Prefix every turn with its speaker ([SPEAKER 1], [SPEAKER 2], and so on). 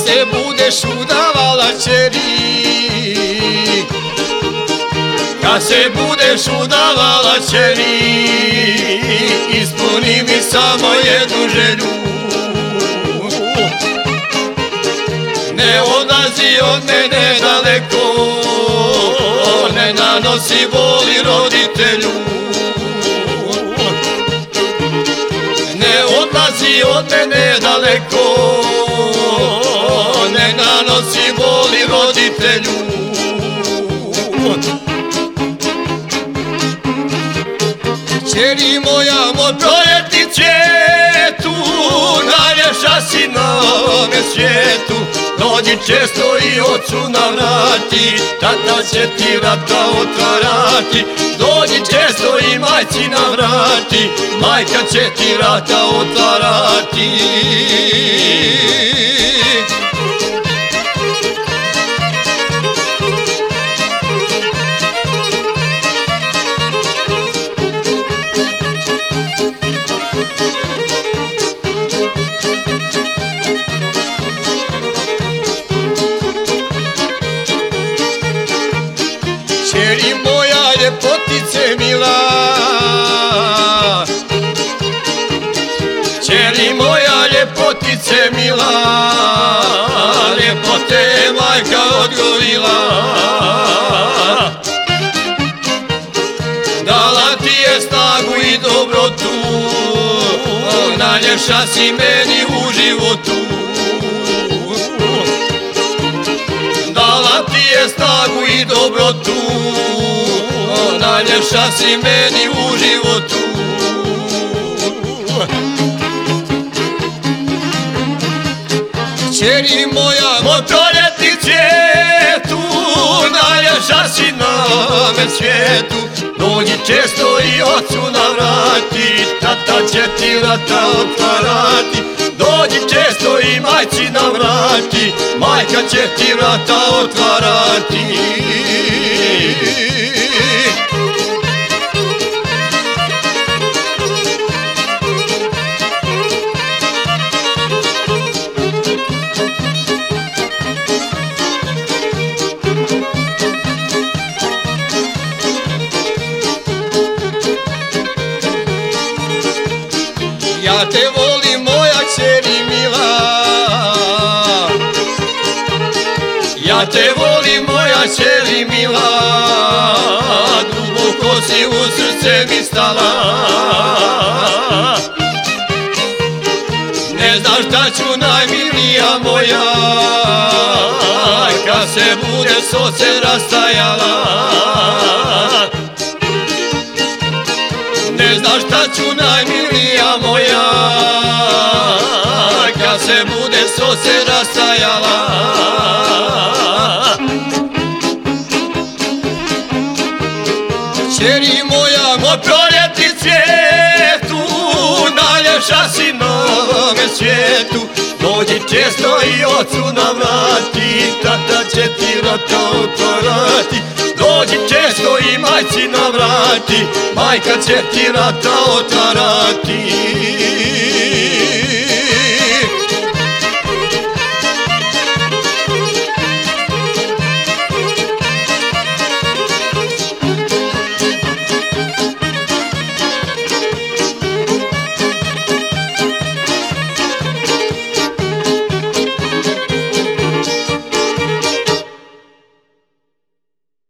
[SPEAKER 1] se budeš udavala ćeri, kad se budeš udavala ćeri, ispuni mi samo jednu želju. Ne odlazi od mene daleko, ne nanosi boli roditelju. Ne odlazi od mene daleko, ne nanosi boli roditelju. Ćeri moja, moj proljetni cvjetu, najljepša si na ovome svijetu. Dođi često i ocu navrati, tata će ti vrata otvarati. Dođi često i majci navrati, majka će ti vrata otvarati. Ćeri moja ljepotice mila, ćeri moja ljepotice mila, ljepote je majka odgojila. Dala ti je snagu i dobrotu, najljepša si meni u životu. Dala ti je snagu i dobrotu, najljepša si meni u životu. Ćeri moja, moj proljetni cvjetu, najljepša si na ovome svijetu. Dođi često i ocu navrati, tata će ti vrata otvarati. Dođi često i majci navrati, majka će ti vrata otvarati. Ja te volim moja ćeri mila, ja te volim moja ćeri mila, duboko si u srce mi stala. Ne znaš šta ću najmilija moja, kad se bude s ocem rastajala. Ne znaš šta ću najmilija moja, kad se bude s ocem rastajala. Ćeri moja, moj proljetni cvjetu, najljepša si na ovome svijetu. Dođi često i ocu navrati, tata će ti vrata otvarati. Dođi često i majci navrati, majka će ti vrata otvarati.